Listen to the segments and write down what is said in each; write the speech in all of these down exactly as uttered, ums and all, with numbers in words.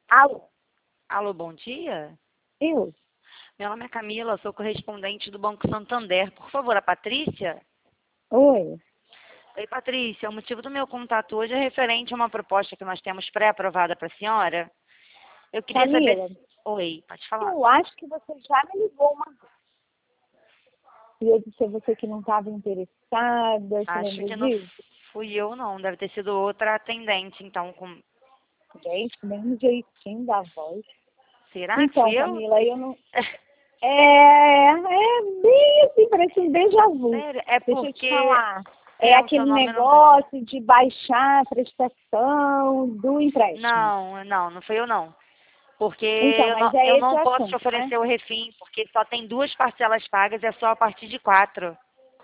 Alô, Alô, bom dia. eu? Meu nome é Camila, sou correspondente do Banco Santander. Por favor, a Patrícia? Oi. Oi, Patrícia. O motivo do meu contato hoje é referente a uma proposta que nós temos pré-aprovada para a senhora. Eu queria saber... Camila, se- Oi, pode falar. eu acho que você já me ligou uma vez. E eu disse a você que não estava interessada, você Acho lembra que não disso? fui eu, não. Deve ter sido outra atendente, então. Com... Gente, mesmo jeitinho da voz. Será que Então, fui eu? Camila, eu não... É, é bem assim, parece um déjà vu. Sério? É Deixa eu te porque falar. É é, o seu aquele nome não tá aqui. negócio de baixar a prestação do empréstimo. Não, não, não fui eu, não. Porque Então, eu mas não, é eu esse não o posso te assunto, né? oferecer o refim, porque só tem duas parcelas pagas e é só a partir de quatro.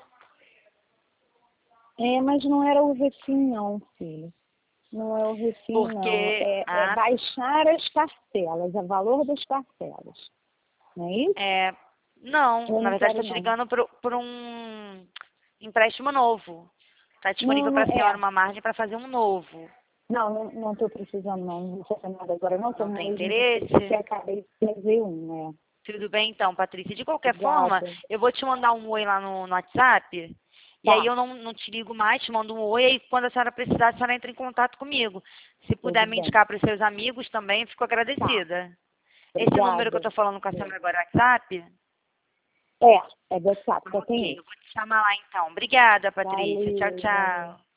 É, mas não era o refim não, filho. Não é o refim, não. Porque, É, é ah, baixar as parcelas, o valor das parcelas. Não é isso? é, não, Eu na não verdade quero, estou te não. ligando por, por um empréstimo novo. Está Não, disponível não para a senhora é. uma margem para fazer um novo. Não, não não estou precisando, não. Não vou fazer nada agora, não. Estou Não tem mesmo porque interesse? acabei de fazer um, né? Tudo bem então, Patrícia. De qualquer forma, Obrigada. eu vou te mandar um oi lá no, no WhatsApp. E aí Tá, eu não, não te ligo mais, te mando um oi, e aí quando a senhora precisar, a senhora entra em contato comigo. Se puder tudo me bem. indicar para os seus amigos também, fico Tá, agradecida. Esse número que eu obrigada. estou falando com a senhora agora é WhatsApp? É, é do WhatsApp, só Ok, tem eu esse. vou te chamar lá então. Obrigada, Patrícia. Tchau, Valeu, valeu. tchau.